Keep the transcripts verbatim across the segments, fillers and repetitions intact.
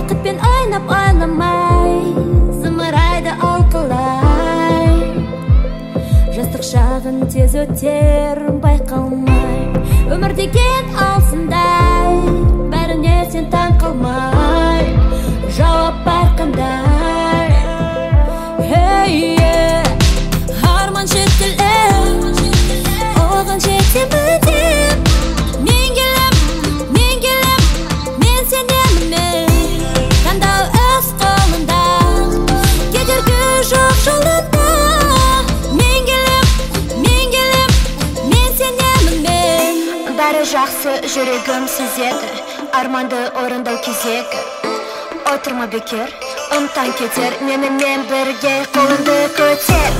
бақытпен ойнап ойламай зымырайды алқылай. Жастық шағын тез өтер байқалмай, өмір деген алсындай, бәріне сен таң қалмай, жауап бар қандай. Hey, yeah. Арман жетілем, оған жетемін деп. Мен келем, мен келем, мен сенемін мен. Таңдау өз қолында, кедергі жоқ жолында. Мен келем, мен келем, мен сенемін мен. Бәрі жақсы, жүрегім сезеді, арманды орындау кезегі. Отырма бекер, ұмтан кетер, менімен бірге қолыңды көтер.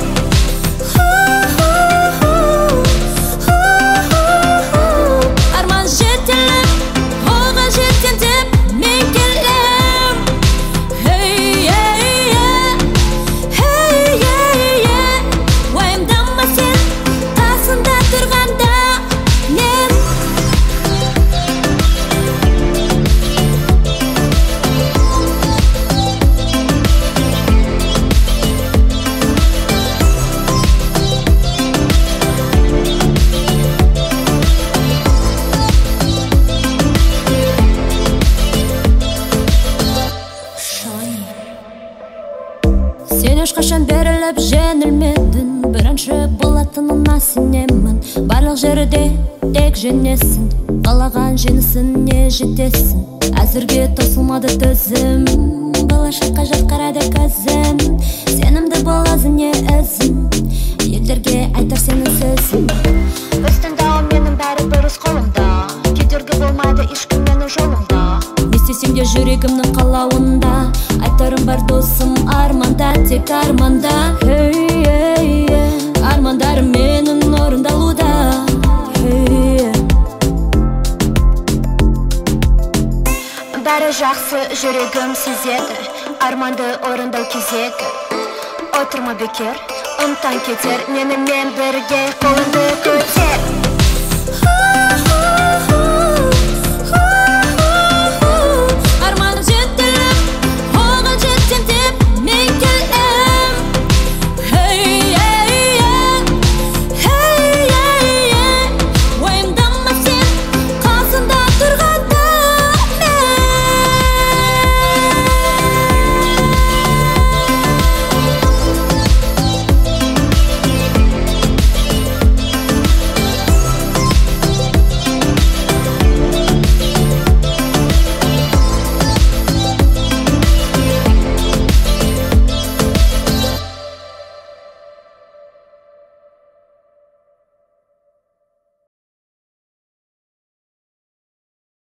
Арман жетелем, оған жетем деп мен келем. Hey, yeah, yeah. Hey, yeah, yeah. Уайымдама сен, қасында тұрғанда мен. Сен ешқашан беріліп жеңілмедің, бірінші болатынына сенемін. Барлық жерде тек жеңесің, қалаған жеңісіңе жетесің. Әзірге тосылмады төзім, болашаққа жатқарады көзім. Сенімді бол өзіңе өзің, елдерге айтар сенің сөзің. Өз таңдауым менің бәрі бір өз қолымда, кедергі болмайды ешкім менің жолымда. Не істесем де жүрегімнің қалауында, айтарым бар досым арманда, тек арманда. Hey, yeah, yeah. Армандарым менің орындалуда. Hey, yeah. Бәрі жақсы, жүрегім сезеді, арманды орындау кезегі. Отырма бекер, ұмтан кетер, менімен бірге қолыңды көтер.